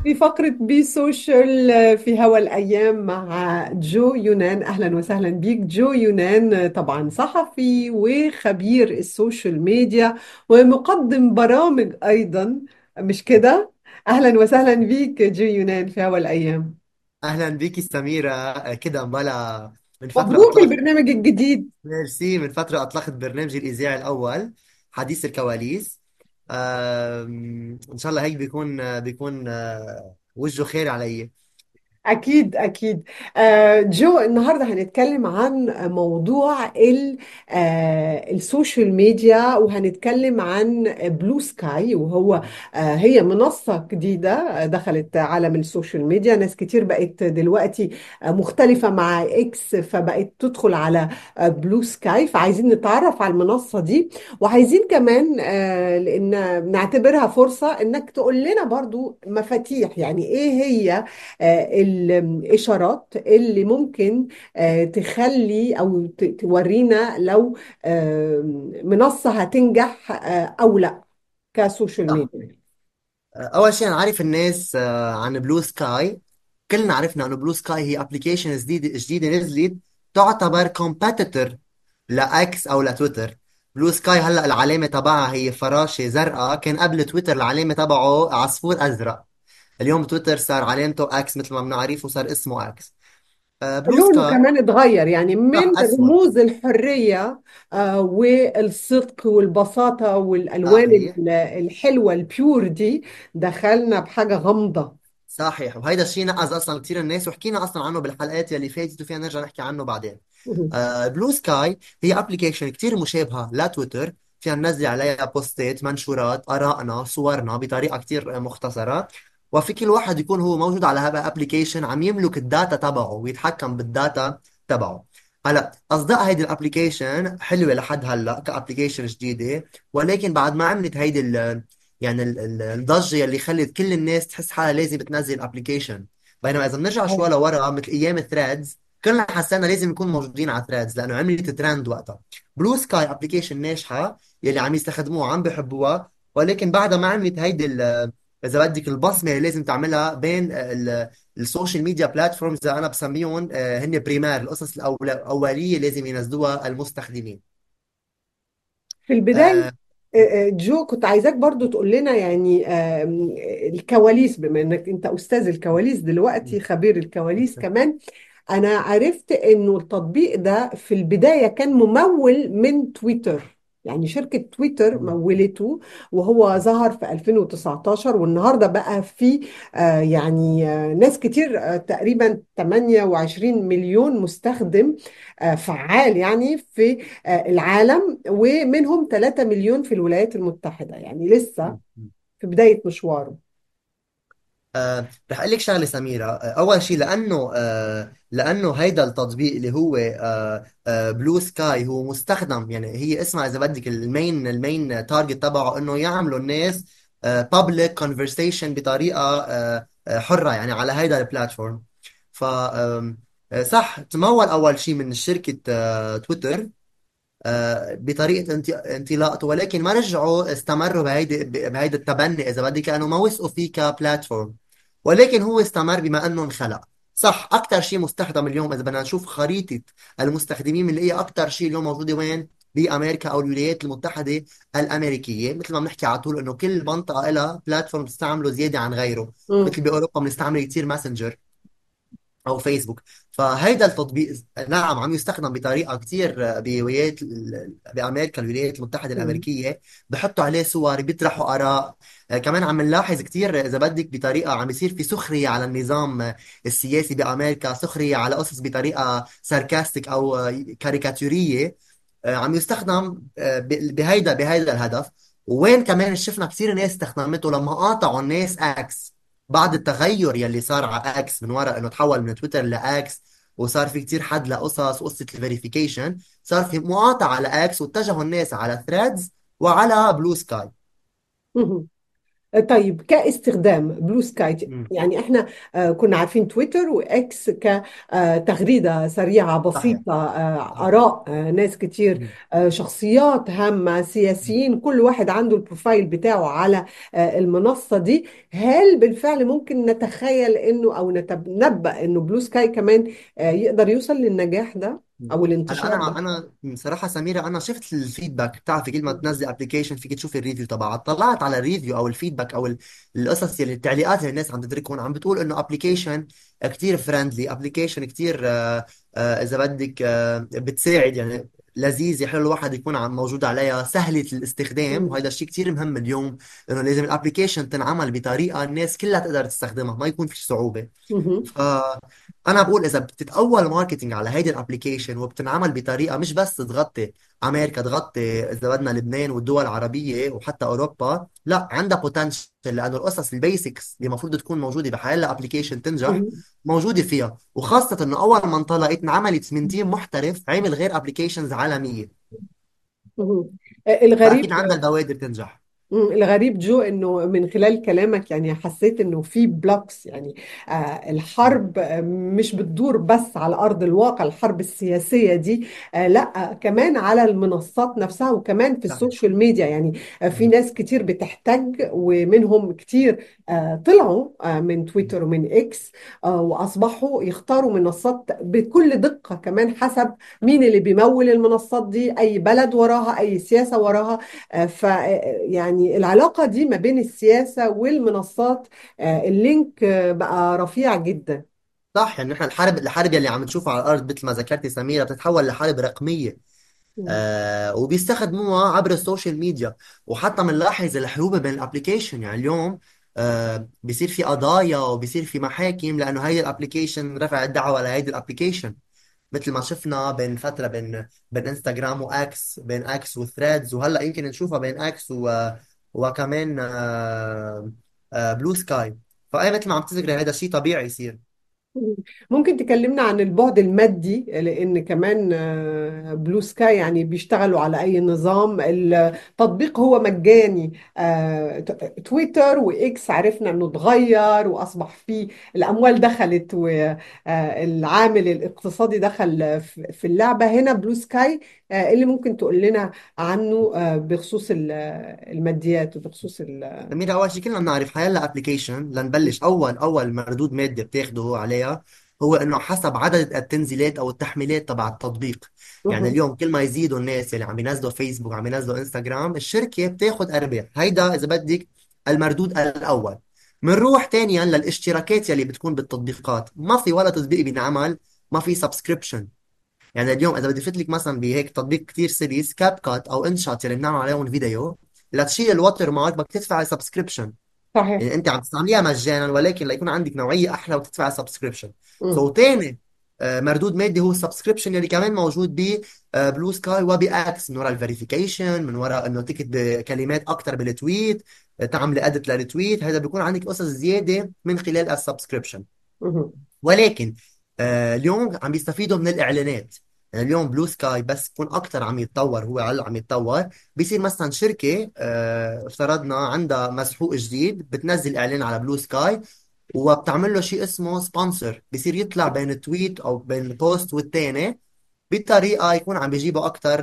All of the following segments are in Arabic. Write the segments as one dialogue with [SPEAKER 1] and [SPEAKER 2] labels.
[SPEAKER 1] في فقرة بي سوشيال في هوا الأيام مع جو يونان. أهلا وسهلا بيك جو يونان، طبعا صحفي وخبير السوشيال ميديا ومقدم برامج أيضا، مش كده؟ أهلا وسهلا بيك جو يونان في هوا الأيام.
[SPEAKER 2] اهلا بيكي سميرة. كده امبلا من فترة
[SPEAKER 1] مبروك
[SPEAKER 2] اطلقت.
[SPEAKER 1] البرنامج الجديد.
[SPEAKER 2] ميرسي. من فترة اطلقت برنامجي الاذاعي الاول، حديث الكواليس. ان شاء الله هيك بيكون وجهه خير علي.
[SPEAKER 1] أكيد أكيد. جو، النهاردة هنتكلم عن موضوع السوشيال ميديا، وهنتكلم عن بلو سكاي، وهو هي منصة جديدة دخلت عالم السوشيال ميديا. ناس كتير بقت دلوقتي مختلفة مع إكس، فبقت تدخل على بلو سكاي. فعايزين نتعرف على المنصة دي، وعايزين كمان لأن نعتبرها فرصة إنك تقول لنا برضو مفاتيح، يعني إيه هي الإشارات اللي ممكن تخلي أو تورينا لو منصة هتنجح أو لا كسوشيال
[SPEAKER 2] صح.
[SPEAKER 1] ميديا.
[SPEAKER 2] اول شيء نعرف الناس عن بلو سكاي. كلنا عرفنا انه بلو سكاي هي ابلكيشن جديده نزلت، تعتبر كومبيتيتور لاكس او لتويتر. بلو سكاي هلا العلامه تبعها هي فراشه زرقاء، كان قبل تويتر العلامه تبعه عصفور ازرق. اليوم تويتر صار علامته اكس مثل ما بنعرف، وصار اسمه اكس. بلو
[SPEAKER 1] لونه
[SPEAKER 2] سكاي
[SPEAKER 1] كمان اتغير، يعني
[SPEAKER 2] صح
[SPEAKER 1] من
[SPEAKER 2] اسود.
[SPEAKER 1] رموز الحرية والصدق والبساطة والألوان
[SPEAKER 2] صحيح.
[SPEAKER 1] الحلوة البيور دي، دخلنا بحاجة غامضة.
[SPEAKER 2] صحيح، وهيدا الشيء نقز اصلا كثير الناس، وحكينا اصلا عنه بالحلقات يلي فاتت، وفينا نرجع نحكي عنه بعدين. بلو سكاي هي ابلكيشن كتير مشابهة لتويتر، فينا ننزل عليها بوستات، منشورات، آرائنا، صورنا بطريقة كتير مختصرة. وفي كل واحد يكون هو موجود على هذا الابلكيشن عم يملك الداتا تبعه ويتحكم بالداتا تبعه. هلا اصداء هيدي الابلكيشن حلوه لحد هلا كابلكيشن جديده، ولكن بعد ما عملت هيدي يعني الضجه اللي خلت كل الناس تحس حالها لازم تنزل ابلكيشن. بينما اذا بنرجع شوي لورا مثل ايام الثريدز، كلنا حسينا لازم نكون موجودين على ثريدز لانه عملت ترند وقتها. بلو سكاي ابلكيشن ناجحه، يلي عم يستخدموها عم بحبوها، ولكن بعدها ما عملت هيدي اذا بدك البصمه اللي لازم تعملها بين السوشيال ميديا بلاتفورمز اللي انا بسميهم هن بريمار، القصص الاوليه لازم ينزلوها المستخدمين.
[SPEAKER 1] في البداية
[SPEAKER 2] آه،
[SPEAKER 1] جو، كنت عايزاك برضو تقول لنا يعني الكواليس، بما انك انت استاذ الكواليس دلوقتي، خبير الكواليس كمان. انا عرفت انه التطبيق ده في البداية كان ممول من تويتر، يعني شركة تويتر مولته، وهو ظهر في 2019. والنهاردة بقى في ناس كتير، تقريبا 28 مليون مستخدم فعال يعني في العالم، ومنهم 3 مليون في الولايات المتحدة، يعني لسه في بداية مشواره.
[SPEAKER 2] رح اقول لك شغله سميره. اول شيء لانه هيدا التطبيق اللي هو بلو سكاي هو مستخدم، يعني هي اسمها اذا بدك المين تارجت تبعه انه يعملوا الناس public conversation بطريقه حره يعني على هيدا البلاتفورم. ف صح تمول اول شيء من شركه تويتر بطريقه انطلاقته، ولكن ما رجعوا استمروا بهيدي التبني اذا بدك، لانه ما وثقوا فيه كبلاتفورم. ولكن هو استمر بما انه انخلق. صح، اكثر شيء مستخدم اليوم اذا بدنا نشوف خريطه المستخدمين بنلاقي اكثر شيء اليوم موجوده وين؟ بامريكا او الولايات المتحده الامريكيه. مثل ما بنحكي على طول انه كل منطقه لها بلاتفورم بتستعمله زياده عن غيره.
[SPEAKER 1] مم.
[SPEAKER 2] مثل باوروبا بنستعمل كثير ماسنجر او فيسبوك. فهيدا التطبيق نعم عم يستخدم بطريقه كثير بولايات بامريكا الولايات المتحده
[SPEAKER 1] مم.
[SPEAKER 2] الامريكيه، بحطوا عليه صور، بيطرحوا اراء. كمان عم نلاحظ كثير اذا بدك بطريقه عم يصير في سخريه على النظام السياسي بامريكا، سخريه على قصص بطريقه ساركاستيك او كاريكاتوريه. عم يستخدم بهيدا الهدف. وين كمان شفنا كثير ناس استخدمته لما قاطعوا الناس اكس بعد التغير يلي صار على اكس من وراء انه تحول من تويتر لاكس، وصار في كتير حد لقصص وقصة الفيريفيكيشن. صار في مقاطعة على اكس، واتجهوا الناس على ثريدز وعلى بلو سكاي.
[SPEAKER 1] مم. طيب كاستخدام بلو سكاي،
[SPEAKER 2] مم.
[SPEAKER 1] يعني احنا كنا عارفين تويتر واكس كتغريدة سريعة
[SPEAKER 2] صحيح.
[SPEAKER 1] بسيطة،
[SPEAKER 2] صحيح.
[SPEAKER 1] آراء ناس كتير،
[SPEAKER 2] مم.
[SPEAKER 1] شخصيات هامة، سياسيين، كل واحد عنده البروفايل بتاعه على المنصة دي. هل بالفعل ممكن نتخيل انه او نتنبأ انه بلو سكاي كمان يقدر يوصل للنجاح ده او
[SPEAKER 2] هلا
[SPEAKER 1] الانتشار ده؟
[SPEAKER 2] انا بصراحه سميره، انا شفت الفيدباك. بتعرفي كل ما تنزلي ابلكيشن فيك تشوفي الريفيو تبعها. طلعت على الريفيو او الفيدباك او القصص اللي التعليقات اللي الناس عم تتركهم، عم بتقول انه ابلكيشن كتير فريندلي، ابلكيشن كتير اذا بدك بتساعد يعني، لذيذ، حلو الواحد يكون عم موجود عليها، سهله الاستخدام.
[SPEAKER 1] مم.
[SPEAKER 2] وهذا الشيء كتير مهم اليوم، انه لازم الابلكيشن تنعمل بطريقه الناس كلها تقدر تستخدمها، ما يكون في صعوبه.
[SPEAKER 1] مهم.
[SPEAKER 2] فانا بقول اذا بتتأول ماركتينج على هيدي الابلكيشن وبتنعمل بطريقه مش بس تغطي امريكا، تغطي اذا بدنا لبنان والدول العربيه وحتى اوروبا، لا عندها بوتنشل، لانه القصص البيسكس اللي المفروض تكون موجوده بحال ابلكيشن تنجح
[SPEAKER 1] مهم.
[SPEAKER 2] موجوده فيها. وخاصه انه اول ما انطلقت انعملت من تيم محترف عمل غير ابلكيشنز عالميه،
[SPEAKER 1] مهم.
[SPEAKER 2] فاكيد
[SPEAKER 1] الغريب،
[SPEAKER 2] عندها البوادر تنجح.
[SPEAKER 1] الغريب جو انه من خلال كلامك يعني حسيت انه في بلوكس، يعني الحرب مش بتدور بس على ارض الواقع، الحرب السياسية دي لا كمان على المنصات نفسها وكمان في
[SPEAKER 2] صحيح.
[SPEAKER 1] السوشيال ميديا. يعني في ناس كتير بتحتج، ومنهم كتير طلعوا من تويتر ومن اكس، واصبحوا يختاروا منصات بكل دقة، كمان حسب مين اللي بيمول المنصات دي، اي بلد وراها، اي سياسة وراها. ف يعني العلاقة دي ما بين السياسة والمنصات، اللينك بقى رفيع جدا.
[SPEAKER 2] صح، يعني نحن الحرب يلي عم نشوفها على الارض مثل ما ذكرتي سميره بتتحول لحرب رقميه،
[SPEAKER 1] مم.
[SPEAKER 2] وبيستخدموها عبر السوشيال ميديا. وحتى بنلاحظ الحروب بين الابليكيشن، يعني اليوم بيصير في قضايا وبيصير في محاكم لانه هيدي الابليكيشن رفع الدعوه لهيدي الابليكيشن، مثل ما شفنا بين فتره بين انستغرام واكس، بين اكس وثريدز، وهلا يمكن نشوفها بين اكس وكمان بلو سكاي. فاي مثل ما عم تذكري هذا الشيء طبيعي يصير.
[SPEAKER 1] ممكن تكلمنا عن البعد المادي، لأن كمان بلو سكاي يعني بيشتغلوا على أي نظام. التطبيق هو مجاني، تويتر وإكس عرفنا أنه اتغير وأصبح فيه الأموال دخلت والعامل الاقتصادي دخل في اللعبة. هنا بلو سكاي اللي ممكن تقول لنا عنه بخصوص الماديات وبخصوص
[SPEAKER 2] سمير، اول شيء كلنا بنعرف حيلا ابلكيشن لنبلش، اول مردود مادي بتاخده هو عليها هو انه حسب عدد التنزيلات او التحميلات تبع التطبيق. يعني
[SPEAKER 1] مهم.
[SPEAKER 2] اليوم كل ما يزيدوا الناس اللي عم ينزلوا فيسبوك، عم ينزلوا انستغرام، الشركه بتاخذ ارباح. هيدا اذا بدك المردود الاول. بنروح ثانيا للاشتراكات يلي بتكون بالتطبيقات. ما في ولا تطبيق بينعمل ما في سبسكريبشن. يعني اليوم اذا بدي فوت لك مثلا بهيك تطبيق كتير سيريس، كاب كات او انشات اللي بنعمل عليهم فيديو، لتشيل الوتر مارك بدك تدفع سبسكريبشن.
[SPEAKER 1] صحيح.
[SPEAKER 2] يعني انت عم تستعمليها مجانا، ولكن ليكون عندك نوعيه احلى وتدفع سبسكريبشن.
[SPEAKER 1] مم.
[SPEAKER 2] سو تاني مردود مادي هو السبسكريبشن اللي كمان موجود ب بلو سكاي وباكس، من وراء الفيريفيكيشن، من وراء انه تكتب كلمات اكثر بالتويت، تعملي ادت للتويت، هذا بيكون عندك قصص زياده من خلال السبسكريبشن.
[SPEAKER 1] مهم.
[SPEAKER 2] ولكن اليوم عم بيستفيدوا من الاعلانات. يعني اليوم بلو سكاي بس يكون اكثر عم يتطور، هو على عم يتطور، بيصير مثلا شركه افترضنا عندها مسحوق جديد بتنزل اعلان على بلو سكاي، وبتعمل له شيء اسمه سبونسر، بصير يطلع بين تويت او بين بوست والتاني بطريقه يكون عم بيجيبوا اكثر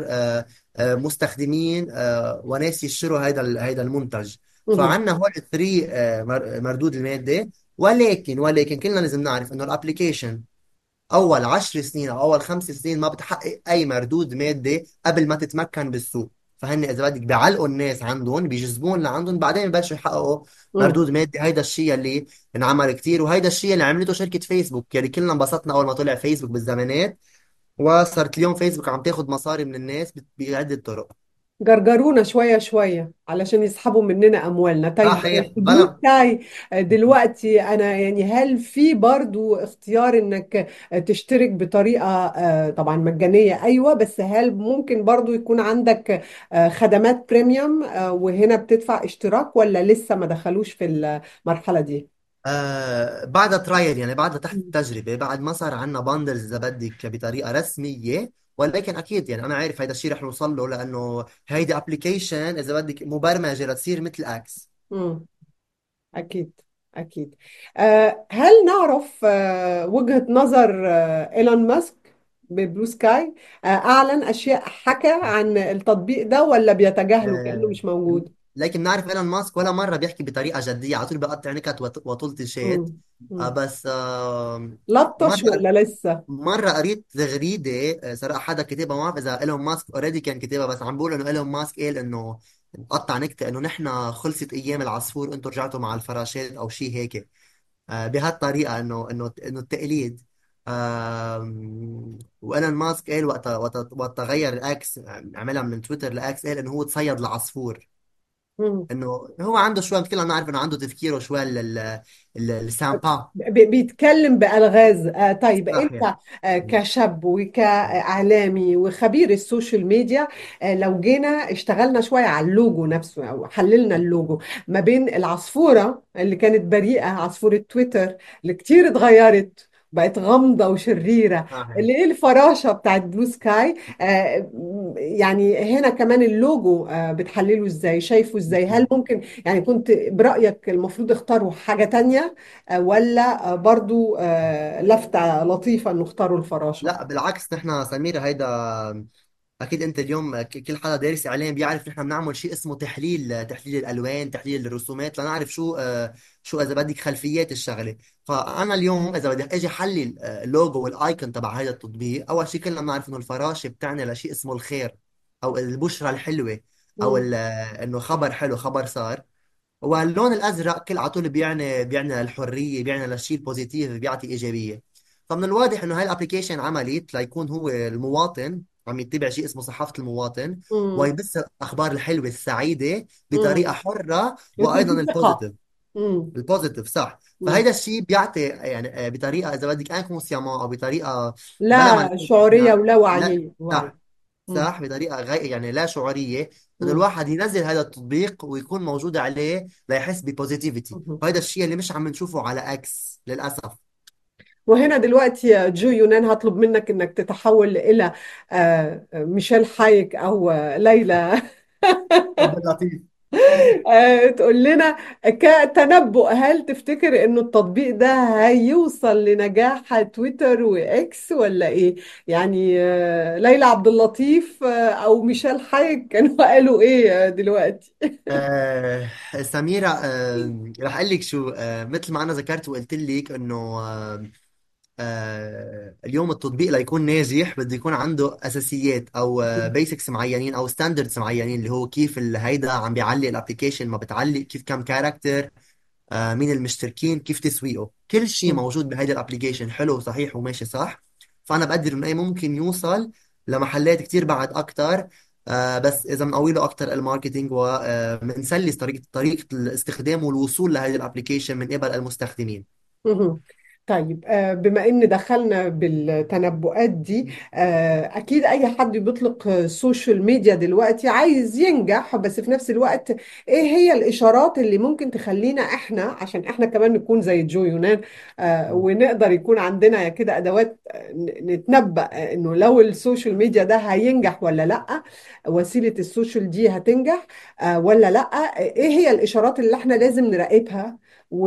[SPEAKER 2] مستخدمين وناس يشتروا هيدا المنتج.
[SPEAKER 1] مهم.
[SPEAKER 2] فعندنا هول الثري مردود المادي. ولكن كلنا لازم نعرف انه الابليكيشن اول 10 سنين او اول 5 سنين ما بتحقق اي مردود مادي قبل ما تتمكن بالسوق. فهن اذا بدك بيعلقوا الناس عندهم، بيجذبون لعندهم، بعدين ببلشوا يحققوا
[SPEAKER 1] مم.
[SPEAKER 2] مردود مادي. هيدا الشيء اللي انعمل كتير، وهيدا الشيء اللي عملته شركة فيسبوك. يعني كلنا انبسطنا اول ما طلع فيسبوك بالزمانات، وصارت اليوم فيسبوك عم تاخذ مصاري من الناس بعدة طرق.
[SPEAKER 1] جرجرونا شوية شوية علشان يسحبوا مننا أموالنا. طيب
[SPEAKER 2] صحيح
[SPEAKER 1] في بلو
[SPEAKER 2] بلا.
[SPEAKER 1] سكاي دلوقتي أنا يعني هل في برضو اختيار إنك تشترك بطريقة طبعا مجانية؟ أيوة، بس هل ممكن برضو يكون عندك خدمات بريميوم وهنا بتدفع اشتراك، ولا لسه ما دخلوش في المرحلة دي؟
[SPEAKER 2] بعد ترايل، يعني بعد تحت التجربة، بعد ما صار عندنا باندلز إذا بدك بطريقة رسمية. ولكن أكيد يعني أنا عارف هذا الشيء رح نوصل له، لأنه هيدي أبليكيشن إذا بدك مبرمجة لتصير مثل أكس.
[SPEAKER 1] مم. أكيد. أكيد. هل نعرف وجهة نظر إيلون ماسك ببلو سكاي؟ أعلن أشياء، حكى عن التطبيق ده ولا بيتجاهله كأنه
[SPEAKER 2] آه،
[SPEAKER 1] مش موجود؟
[SPEAKER 2] لكن نعرف ايلون ماسك ولا مره بيحكي بطريقه جديه، على طول بيقطع نكت وطولة
[SPEAKER 1] مم.
[SPEAKER 2] بس
[SPEAKER 1] لطش
[SPEAKER 2] مره
[SPEAKER 1] ولا لسه؟
[SPEAKER 2] مره قريت تغريده صراحه حدا كتبها، ما بعرف اذا ايلون ماسك اوريدي كان كتبها، بس عم بقول انه ايلون ماسك قال انه قطع نكته انه نحن خلصت ايام العصفور، انتم رجعتوا مع الفراشات او شيء هيك. بهالطريقه انه التقليد. وايلون ماسك قال وقت غير الاكس، عملها من تويتر لاكس، قال انه هو تصيد العصفور،
[SPEAKER 1] مم.
[SPEAKER 2] انه هو عنده شوي، مثل ما نعرف انه عنده تفكيره شوي السامبا.
[SPEAKER 1] بيتكلم بألغاز. طيب
[SPEAKER 2] صحيح.
[SPEAKER 1] انت كشاب وكإعلامي وخبير السوشيال ميديا، لو جينا اشتغلنا شوية على اللوجو نفسه او حللنا اللوجو ما بين العصفورة اللي كانت بريئة، عصفورة تويتر اللي كتير اتغيرت بقت غامضة وشريرة،
[SPEAKER 2] صحيح.
[SPEAKER 1] اللي ايه الفراشة بتاعت بلو سكاي. يعني هنا كمان اللوجو بتحلله ازاي، شايفه ازاي؟ هل ممكن يعني كنت برأيك المفروض اختاروا حاجة تانية، ولا برضو لفتة لطيفة انه اختاروا الفراشة؟
[SPEAKER 2] لا بالعكس، نحن سميرة هيدا اكيد انت اليوم كل حدا دارس اعلام بيعرف نحن بنعمل شيء اسمه تحليل الالوان، تحليل الرسومات، لنعرف شو اذا بدك خلفيات الشغله. فانا اليوم اذا بدي اجي احلل اللوجو والايكون تبع هذا التطبيق، اول شيء كلنا بنعرف انه الفراشه بتعني لشيء اسمه الخير، او البشرى الحلوه، او
[SPEAKER 1] مم.
[SPEAKER 2] انه خبر حلو، خبر صار. واللون الازرق كل على طول بيعني للحريه، بيعني للشيء البوزيتيف، بيعطي ايجابيه. فمن الواضح انه هاي الابلكيشن عملت ليكون هو المواطن عم يتبع شيء اسمه صحافه المواطن،
[SPEAKER 1] مم.
[SPEAKER 2] ويبث الاخبار الحلوه السعيده بطريقه
[SPEAKER 1] مم.
[SPEAKER 2] حره، وايضا
[SPEAKER 1] وتدي ثقة.
[SPEAKER 2] البوزيتيف.
[SPEAKER 1] مم.
[SPEAKER 2] البوزيتيف صح.
[SPEAKER 1] مم.
[SPEAKER 2] فهيدا الشيء بيعطي يعني بطريقه اذا بدك انكونسيامون، او بطريقه بلا ما
[SPEAKER 1] لا
[SPEAKER 2] نقول
[SPEAKER 1] شعورية
[SPEAKER 2] نحن.
[SPEAKER 1] ولا
[SPEAKER 2] لا
[SPEAKER 1] وعي وعي.
[SPEAKER 2] صح.
[SPEAKER 1] مم.
[SPEAKER 2] صح بطريقه يعني لا شعوريه، انه
[SPEAKER 1] مم.
[SPEAKER 2] الواحد ينزل هذا التطبيق ويكون موجود عليه ليحس ببوزيتيفيتي،
[SPEAKER 1] مم.
[SPEAKER 2] وهذا الشيء اللي مش عم نشوفه على اكس للاسف.
[SPEAKER 1] وهنا دلوقتي يا جو يونان هطلب منك انك تتحول الى ميشيل حايك او ليلى.
[SPEAKER 2] عبد اللطيف.
[SPEAKER 1] تقول لنا كتنبؤ، هل تفتكر انه التطبيق ده هيوصل لنجاح تويتر واكس ولا ايه؟ يعني ليلى عبد اللطيف او ميشيل حايك كانوا قالوا ايه دلوقتي؟
[SPEAKER 2] آه سميرة، رح أقول لك شو، مثل ما أنا ذكرت وقلت لك إنه اليوم التطبيق ليكون ناجح بده يكون عنده اساسيات، او بيسكس معينين، او ستاندردز معينين، اللي هو كيف هيدا عم بيعلق الابلكيشن، ما بتعلق كيف، كم كاركتر، مين المشتركين، كيف تسويقه، كل شيء موجود بهيدا الابلكيشن حلو وصحيح وماشي صح. فانا بقدر انه اي ممكن يوصل لمحلات كتير بعد اكتر، بس اذا بنقوي له اكتر الماركتينج، وبنسلس طريقه الاستخدام والوصول لهذه الابلكيشن من قبل المستخدمين.
[SPEAKER 1] مهم. طيب بما ان دخلنا بالتنبؤات دي، اكيد اي حد بيطلق سوشيال ميديا دلوقتي عايز ينجح، بس في نفس الوقت ايه هي الاشارات اللي ممكن تخلينا احنا، عشان احنا كمان نكون زي جو يونان ونقدر يكون عندنا كده ادوات نتنبأ انه لو السوشيال ميديا ده هينجح ولا لا، وسيلة السوشيال دي هتنجح ولا لا؟ ايه هي الاشارات اللي احنا لازم نراقبها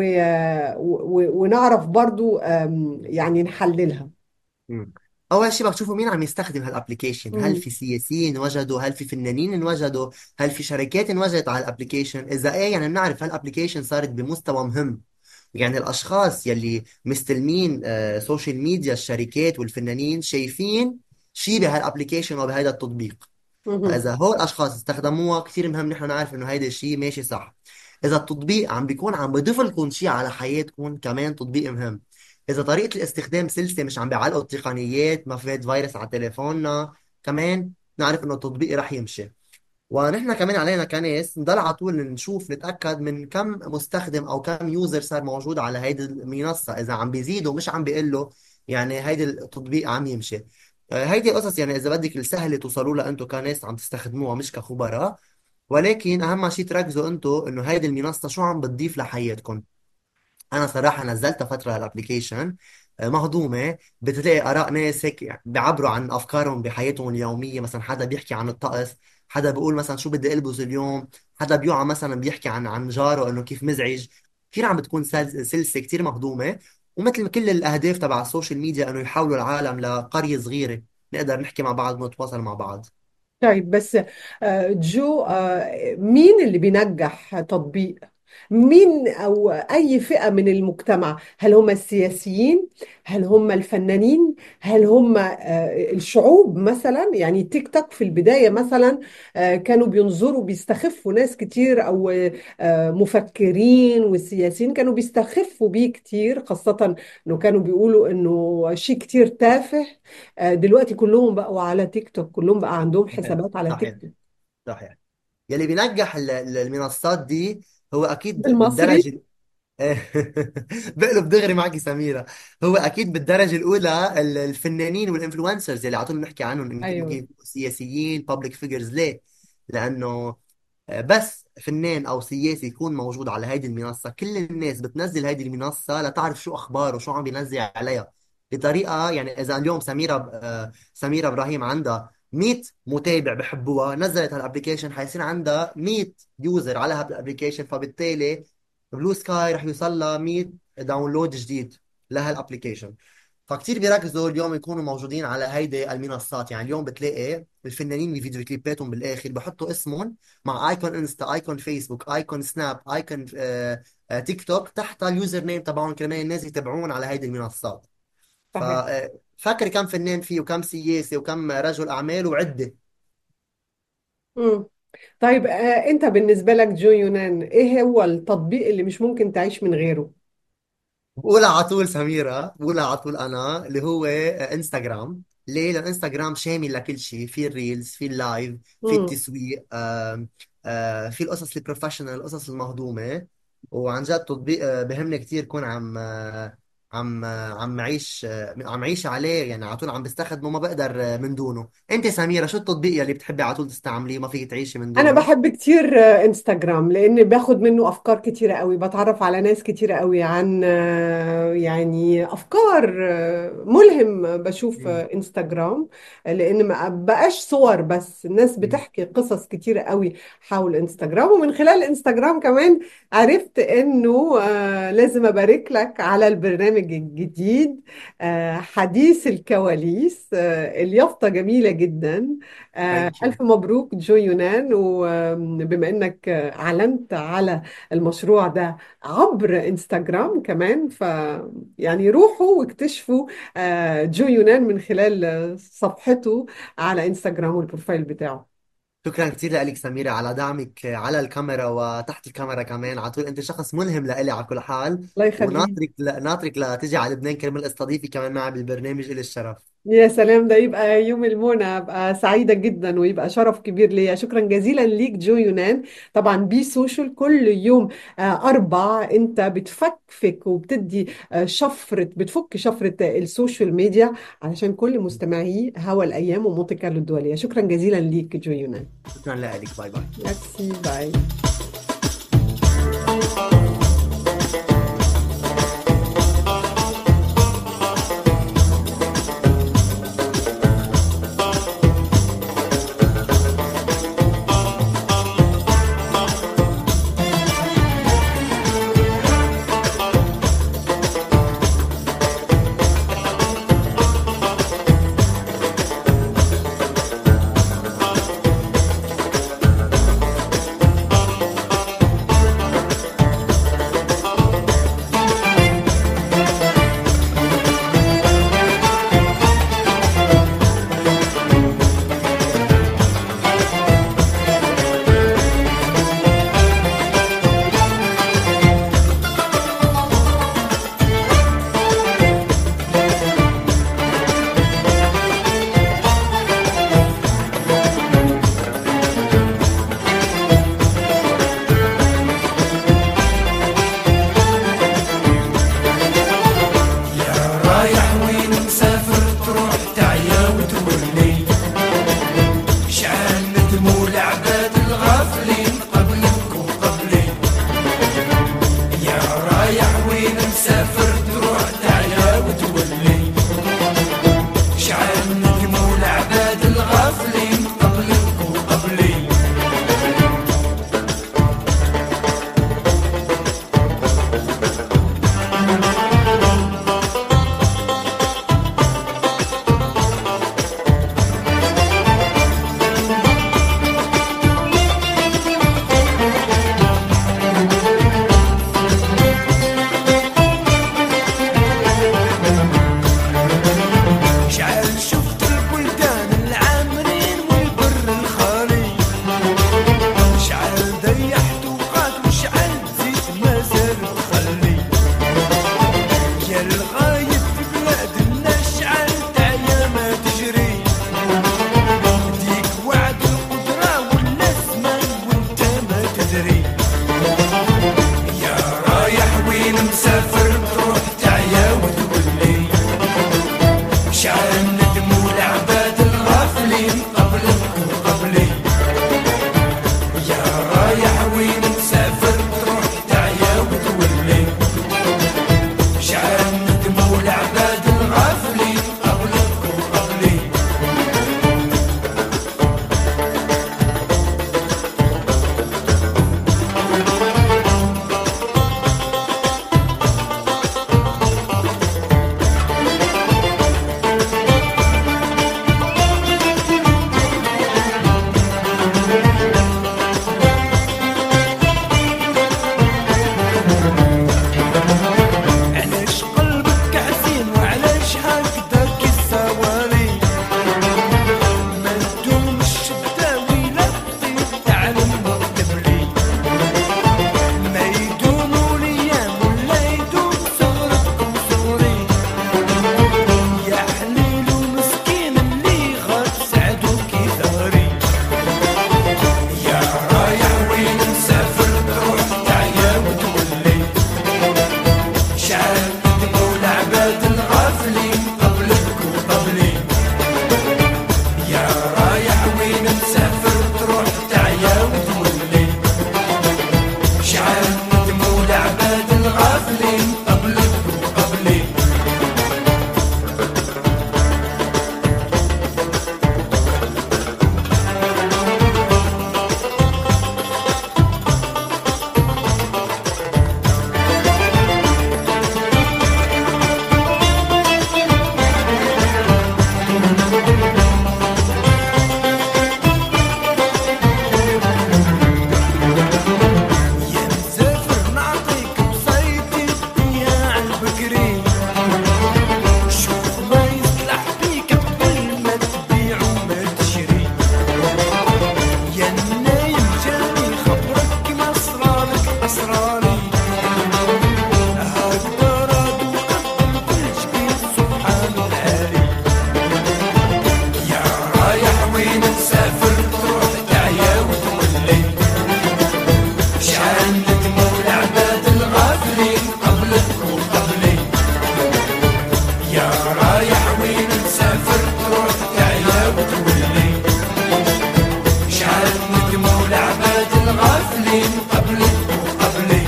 [SPEAKER 1] ونعرف برضو يعني نحللها؟
[SPEAKER 2] مم. اول شيء بدك تشوفوا مين عم يستخدم هالابلكيشن، هل
[SPEAKER 1] مم.
[SPEAKER 2] في سياسيين وجدوا، هل في فنانين وجدوا، هل في شركات انوجدت على الابلكيشن. اذا ايه يعني بنعرف هالابلكيشن صارت بمستوى مهم، يعني الاشخاص يلي مستلمين سوشيال ميديا، الشركات والفنانين شايفين شيء بهالابلكيشن وبهذا التطبيق.
[SPEAKER 1] مهم.
[SPEAKER 2] فاذا هول الاشخاص استخدموها، كثير مهم نحن نعرف انه هيدا الشيء ماشي صح. اذا التطبيق عم بيكون عم بيضيف لكم شيء على حياتكم، كمان تطبيق مهم. اذا طريقه الاستخدام سلسه، مش عم بيعلقوا التقنيات، ما فيها فيروس على تليفوننا، كمان نعرف انه التطبيق رح يمشي. ونحن كمان علينا كناس نضل على طول نشوف، نتاكد من كم مستخدم او كم يوزر صار موجود على هيدي المنصه، اذا عم بيزيدوا مش عم بيقلوا، يعني هيدي التطبيق عم يمشي. هيدي قصص يعني اذا بدك السهله توصلوا لها انتم كناس عم تستخدموها مش كخبراء. ولكن اهم شيء تركزوا انتم انه هيدي المنصه شو عم بتضيف لحياتكم. انا صراحه نزلتها فتره الابليكيشن، مهضومه، بتلاقي اراء ناس هيك يعني بيعبروا عن افكارهم بحياتهم اليوميه، مثلا حدا بيحكي عن الطقس، حدا بيقول مثلا شو بدي البس اليوم، حدا بيوعى مثلا بيحكي عن جاره انه كيف مزعج. كثير عم بتكون سلسة كثير مهضومة. ومثل ما كل الأهداف تبع السوشيال ميديا إنه يحولوا العالم لقرية صغيرة نقدر نحكي مع بعض ونتواصل مع بعض.
[SPEAKER 1] طيب بس جو، مين اللي بينجح تطبيق؟ مين أو أي فئة من المجتمع؟ هل هم السياسيين؟ هل هم الفنانين؟ هل هم الشعوب مثلا؟ يعني تيك توك في البداية مثلا كانوا بينظروا بيستخفوا ناس كتير، أو مفكرين وسياسيين كانوا بيستخفوا بيه كتير، خاصة إنه كانوا بيقولوا إنه شيء كتير تافه. دلوقتي كلهم بقوا على تيك توك، كلهم بقى عندهم حسابات على تيك
[SPEAKER 2] صحيح.
[SPEAKER 1] توك.
[SPEAKER 2] صحيح. يلي بينجح المنصات دي هو أكيد
[SPEAKER 1] بالمصري.
[SPEAKER 2] بالدرجة بقلب دغري معك سميرة. هو أكيد بالدرجة الأولى الفنانين والإنفلونسرز اللي على طول بنحكي عنهم، يمكن
[SPEAKER 1] ايوه.
[SPEAKER 2] يكونوا سياسيين بابليك فيجرز. ليه؟ لأنه بس فنان او سياسي يكون موجود على هيدي المنصه، كل الناس بتنزل هيدي المنصه لتعرف شو اخباره وشو عم بينزل عليها. بطريقه يعني اذا اليوم سميره ابراهيم عندها 100 متابع بحبوها، نزلت هالابلكيشن حيصير عندها 100 يوزر على هالابلكيشن، فبالتالي بلو سكاي رح يوصل لها 100 داونلود جديد لهالابلكيشن. فكتير بيركزوا اليوم يكونوا موجودين على هيدي المنصات. يعني اليوم بتلاقي الفنانين بفيديو كليباتهم بالاخر بحطوا اسمهم مع ايكون انستا، ايكون فيسبوك، ايكون سناب، ايكون تيك توك تحت اليوزر نيم تبعهم كرمال الناس يتابعون على هيدي المنصات.
[SPEAKER 1] صحيح.
[SPEAKER 2] ففكر كم فنان فيه وكم سياسي وكم رجل اعمال وعده.
[SPEAKER 1] مم. طيب انت بالنسبة لك جو يونان، ايه هو التطبيق اللي مش ممكن تعيش من غيره؟
[SPEAKER 2] بقولها على طول سميرة، بقولها على طول أنا، اللي هو انستغرام. ليه؟ لأن انستغرام شامل لكل شيء، في الريلز، في اللايف، في
[SPEAKER 1] مم.
[SPEAKER 2] التسويق، في القصص البروفيشنال، القصص المهضومة. وعن جد تطبيق بهمني كثير كون عم عيش عليه، يعني على طول عم بستخدمه، ما بقدر من دونه. انت سميرة شو التطبيق اللي بتحبي على طول تستعمليه ما فيك تعيشي من
[SPEAKER 1] انا
[SPEAKER 2] دونه؟
[SPEAKER 1] بحب كتير انستغرام، لان باخد منه افكار كتيره قوي، بتعرف على ناس كتيره قوي عن يعني افكار ملهم. بشوف
[SPEAKER 2] مم.
[SPEAKER 1] انستغرام، لان ما بقاش صور بس، الناس
[SPEAKER 2] مم.
[SPEAKER 1] بتحكي قصص كتيره قوي حول انستغرام. ومن خلال انستغرام كمان عرفت انه لازم ابارك لك على البرنامج الجديد، حديث الكواليس. اليافطة جميلة جدا.
[SPEAKER 2] ثانك يو.
[SPEAKER 1] ألف مبروك جو يونان. وبما أنك أعلنت على المشروع ده عبر انستغرام كمان، يعني روحوا واكتشفوا جو يونان من خلال صفحته على انستغرام والبروفايل بتاعه.
[SPEAKER 2] شكرا كثير لك سميرة على دعمك على الكاميرا وتحت الكاميرا كمان. على طول انت شخص ملهم لإلي على كل حال.
[SPEAKER 1] الله يخليك.
[SPEAKER 2] ناطرك لتجي على لبنان كرمال استضيفي كمان معي بالبرنامج. إلي الشرف.
[SPEAKER 1] يا سلام، ده يبقى يوم المنى، ابقى سعيدة جدا ويبقى شرف كبير ليا. شكرا جزيلا ليك جو يونان. طبعا بي سوشيال كل يوم أربع أنت بتفكفك وبتدي بتفك شفرة السوشيال ميديا علشان كل مستمعي هوا الأيام ومونتي كارلو الدولية. شكرا جزيلا ليك جو يونان.
[SPEAKER 2] شكرا لك. باي باي.
[SPEAKER 1] ميرسي، باي.
[SPEAKER 3] الغافلين قبلك وقبلي.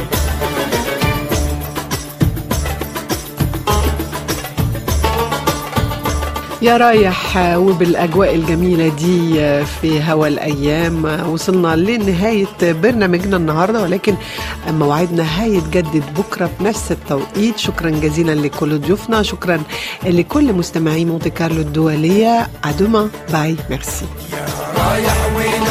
[SPEAKER 4] يا رايح، وبالأجواء الجميلة دي في هوا الأيام وصلنا لنهاية برنامجنا النهاردة، ولكن موعدنا هيتجدد بكرة في نفس التوقيت. شكرا جزيلا لكل ضيوفنا، شكرا لكل مستمعي مونتي كارلو الدولية. أدوما، باي، ميرسي.
[SPEAKER 3] يا رايح وين